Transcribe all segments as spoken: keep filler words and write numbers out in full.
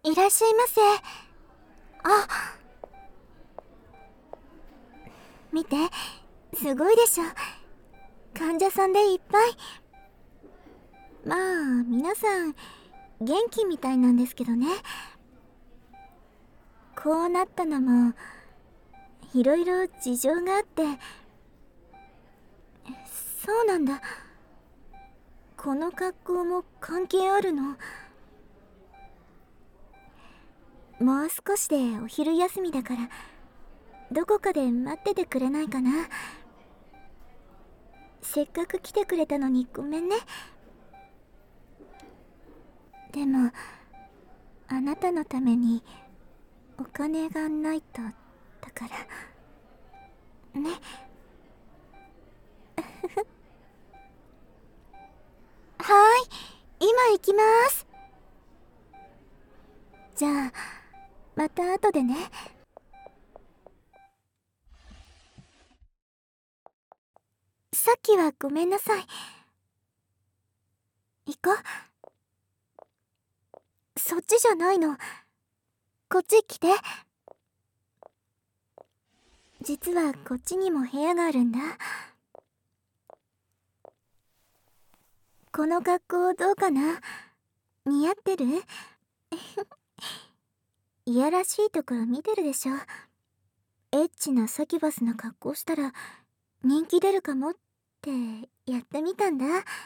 いらっしゃいませ。あ、見て、すごいでしょ。患者さんでいっぱい。まあ皆さん元気みたいなんですけどね。こうなったのもいろいろ事情があって。そうなんだ。この格好も関係あるの？もう少しでお昼休みだから、どこかで待っててくれないかな。せっかく来てくれたのにごめんね。でもあなたのためにお金がないとだからね。はーい、今行きます。じゃあまた後でね。さっきはごめんなさい。行こう。そっちじゃないの。こっち来て。実はこっちにも部屋があるんだ。この格好どうかな？似合ってる？いやらしいところ見てるでしょ。エッチなサキュバスな格好したら人気出るかもってやってみたんだ。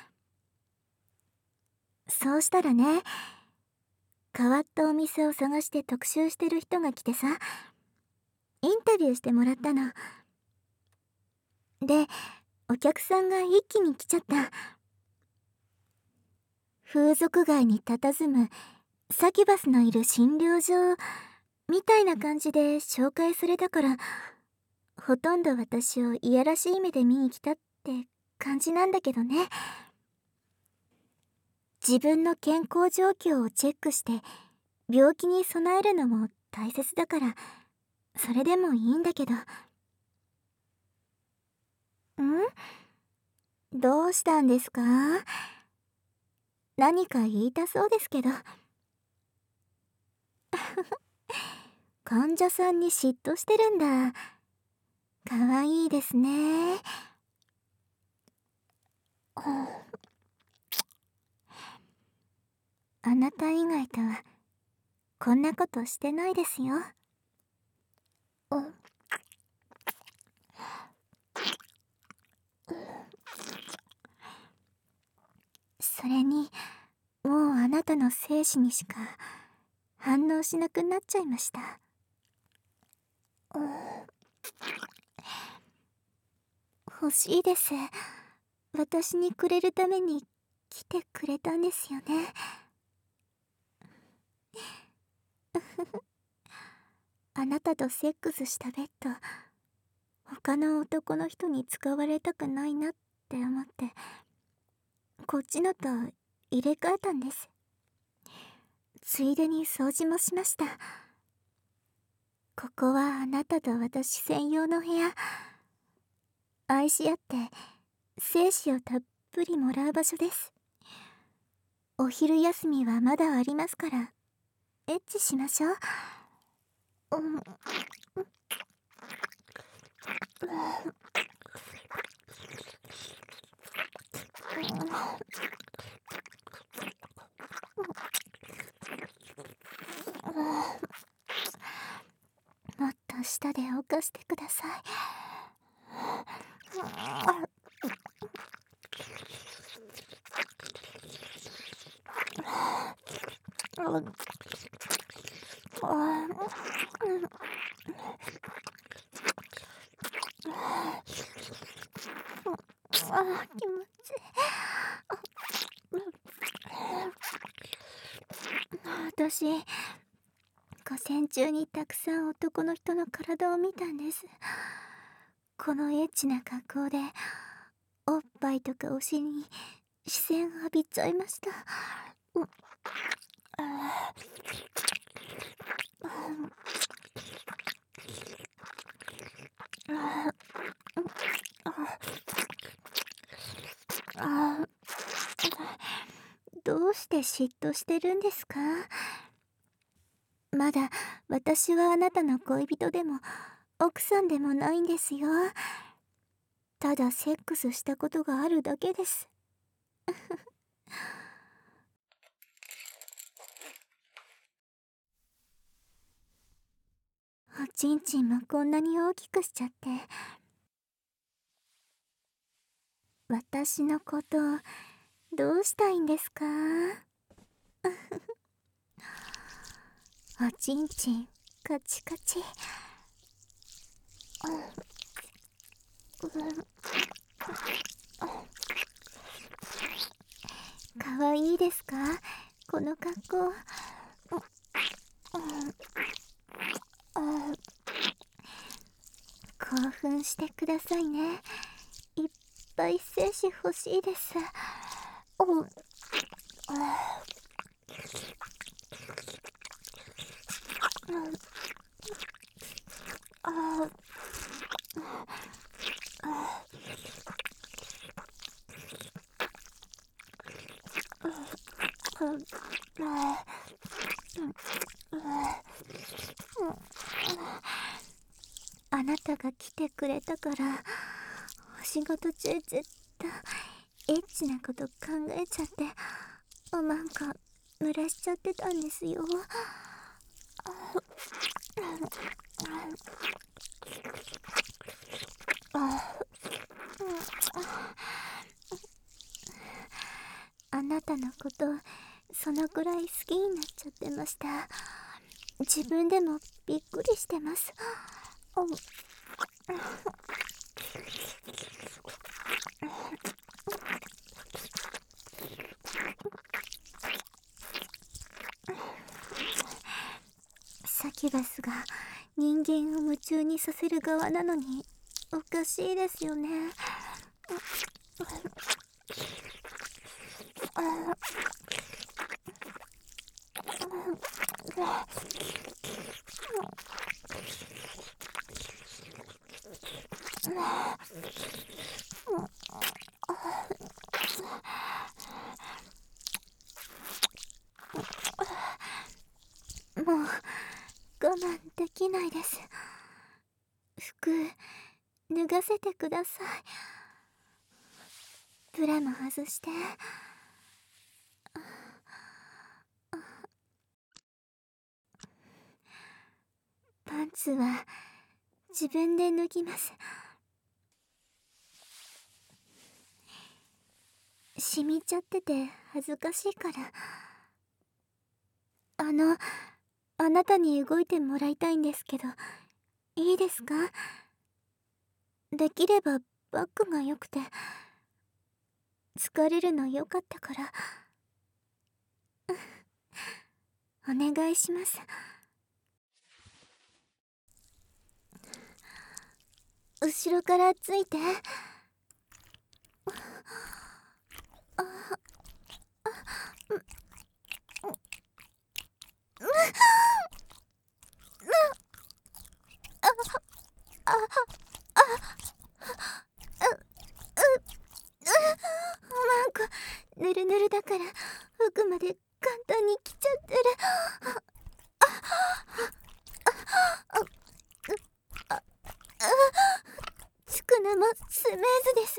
そうしたらね、変わったお店を探して特集してる人が来てさ、インタビューしてもらったの。で、お客さんが一気に来ちゃった。風俗街に佇むサキュバスのいる診療所みたいな感じで紹介されたから、ほとんど私をいやらしい目で見に来たって感じなんだけどね。自分の健康状況をチェックして病気に備えるのも大切だから、それでもいいんだけど。ん？どうしたんですか？何か言いたそうですけど。患者さんに嫉妬してるんだ。かわいいですね。あなた以外とはこんなことしてないですよ。それにもうあなたの精子にしか反応しなくなっちゃいました。欲しいです。私にくれるために来てくれたんですよね。あなたとセックスしたベッド、他の男の人に使われたくないなって思って、こっちのと入れ替えたんです。ついでに掃除もしました。ここはあなたと私専用の部屋。愛し合って精子をたっぷりもらう場所です。お昼休みはまだありますから、エッチしましょう。うん、もっと舌で犯してください。あ、気持ちいい。私、午前中にたくさん男の人の体を見たんです。このエッチな格好でおっぱいとかお尻に視線浴びちゃいました。うん、あああ、どうして嫉妬してるんですか？ まだ私はあなたの恋人でも奥さんでもないんですよ。ただセックスしたことがあるだけです。おちんちんもこんなに大きくしちゃって。私のことどうしたいんですか？おちんちんカチカチ。かわいいですか、この格好。興奮してくださいね。いっぱい精子欲しいです。おあなたが来てくれたから、お仕事中ずっとエッチなこと考えちゃって、なんか濡らしちゃってたんですよ。あなたのことそのくらい好きになっちゃってました。自分でもびっくりしてます。サキュバスが人間を夢中にさせる側なのにおかしいですよね。もう我慢できないです。服脱がせてください。ブラも外して。パンツは自分で脱ぎます。染みちゃってて恥ずかしいから。あのあなたに動いてもらいたいんですけど、いいですか？できればバックが良くて、疲れるの良かったから。お願いします。後ろからついて。あなんかぬるぬるだから服まで簡単に来ちゃってる。つくのもスムーズです。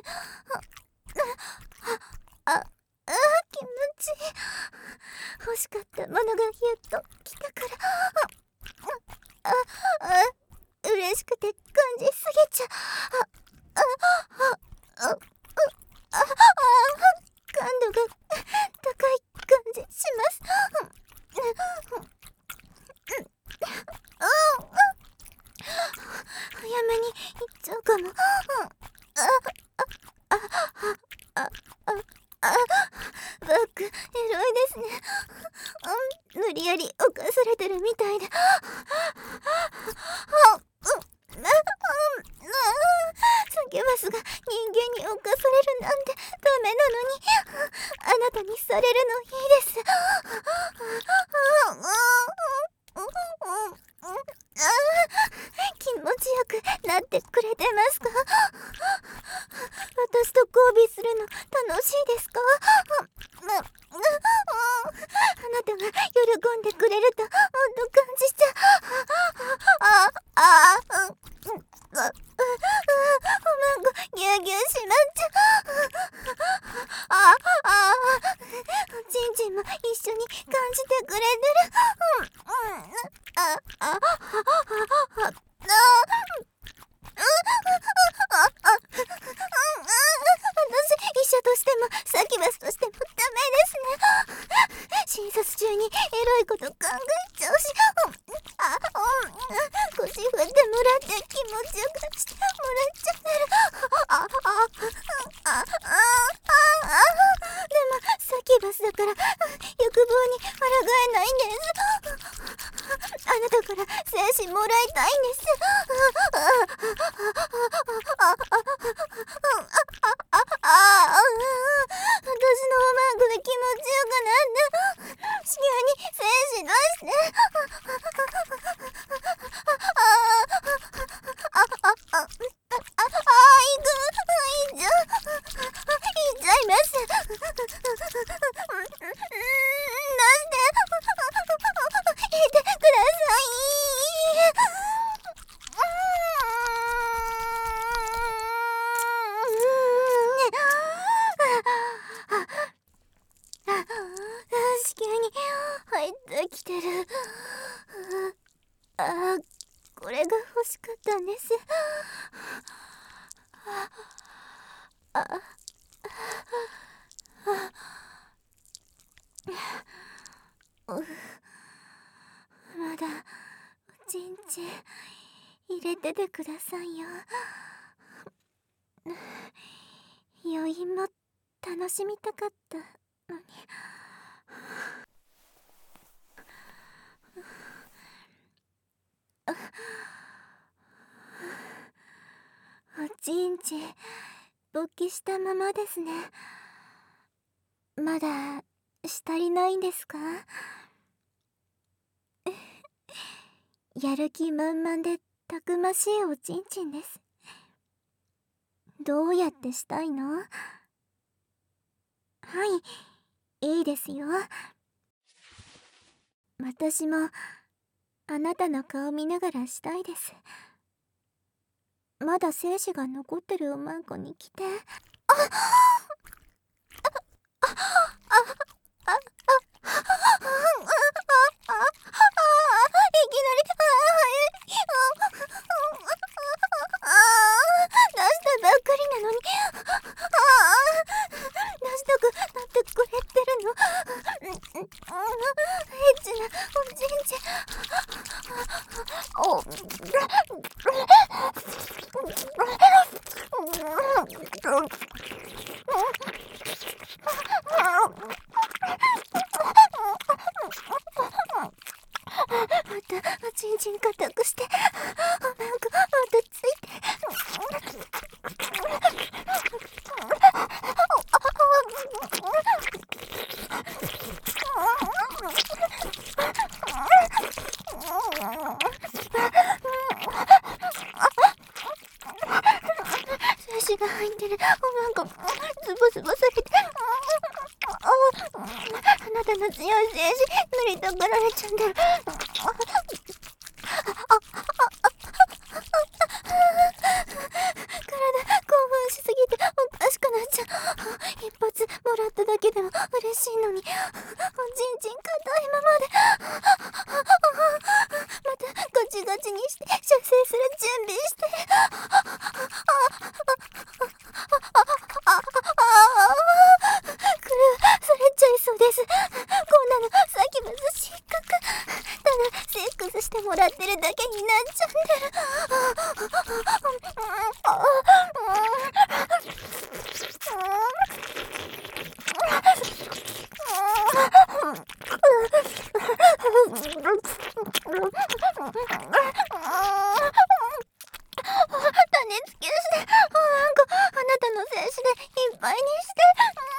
ああ気持ちいい。欲しかったものがやっと来たから。ああ嬉しくて感じすぎちゃう。あああああ感度が高い感じします。早めに行っちゃうかも。あああああバックエロいですね。無理やり犯されてるみたいで。サキュバスが人間に侵されるなんてダメなのに、あなたにされるのいいです。気持ちよくなってくれてますか？私と交尾するの楽しいですか？あなたが喜んでくれるとほんと感じ感じてくれてる。うん、うん、あ、あ、あ、あ、あ、あ、私、医者としてもサキュバスとしてもダメですね。診察中にエロいこと考えちゃうし、あ、うん、腰振ってもらって気持ちよくしてもらっちゃってる。あ、あ、あ、あ、あ、あ、でもサキュバスだから欲望に抗えないんです。あなたから精子もらいたいんです。私のおまんこで気持ちよくなって子宮に精子出してああああああいくいっちゃいっちゃいます出していてください。子宮に入ってきてる。あ、これが欲しかったんです。あ、あ、まだおちんちん入れててくださいよ。余韻も楽しみたかったのに。おちんちん勃起したままですね。まだしたりないんですか？やる気満々でたくましいおちんちんです。どうやってしたいの？はい、いいですよ。私もあなたの顔見ながらしたいです。まだ精子が残ってるおまんこに来て。あっ、あ、あ、あ、あ、ちんちん固くして、なんかまたついて。精子が入ってる。なんかズボズボされて。あなたの強い精子塗りたがられちゃうんだよ。一発もらっただけでも嬉しいのに、おちんちん硬いままで。またガチガチにして射精する準備してる。くる、それちゃいそうです。こんなのサキュバス失格。ただセックスしてもらってるだけになっちゃってる。種付けして、なんかあなたの精子でいっぱいにして。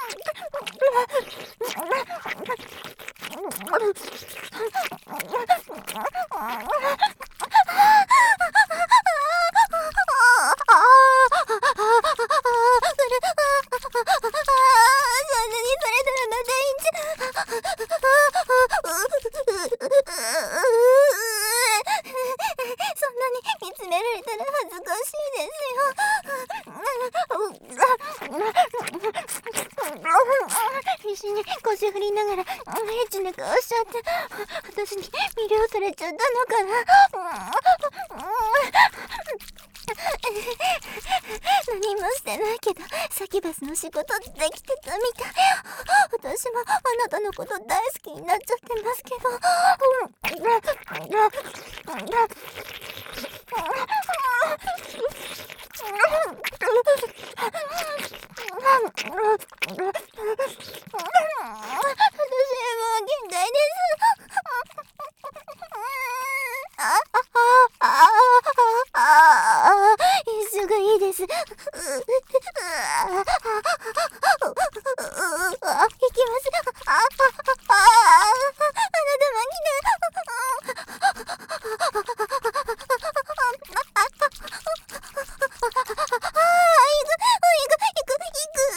そんなに見つめられたら恥ずかしいですよ。必死に腰振りながらエッチな顔ししちゃって、私に魅了されちゃったのかな。何もしてないけどサキュバスの仕事できてたみたい。私もあなたのこと大好きになっちゃってますけど。私もう限界です。ああああああ、一緒がいいです。ううああ、行きます。ああああ、あなたも来て。ああ、行く行く行く行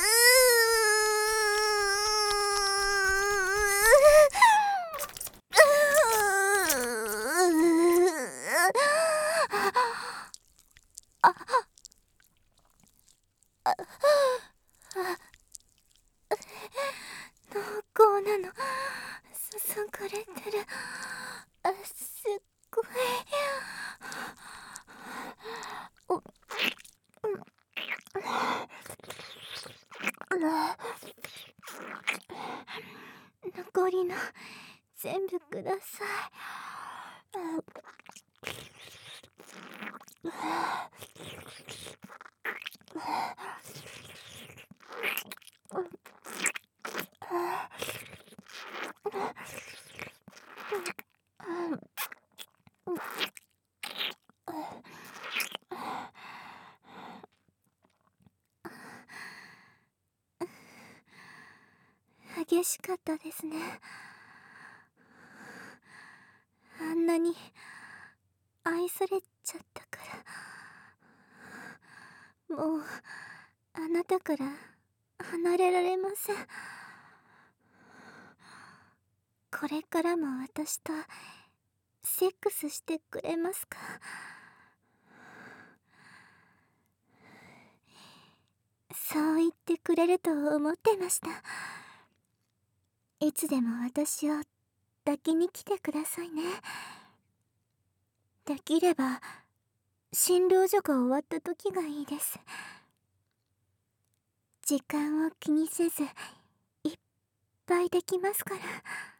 濃厚なの。注がれてる。あ、すっごい。お、うん、残りの全部ください。激しかったですね。あんなに愛されちゃったから、もうあなたから離れられません。これからも私とセックスしてくれますか？そう言ってくれると思ってました。いつでも私を抱きに来てくださいね。できれば診療所が終わった時がいいです。時間を気にせずいっぱいできますから。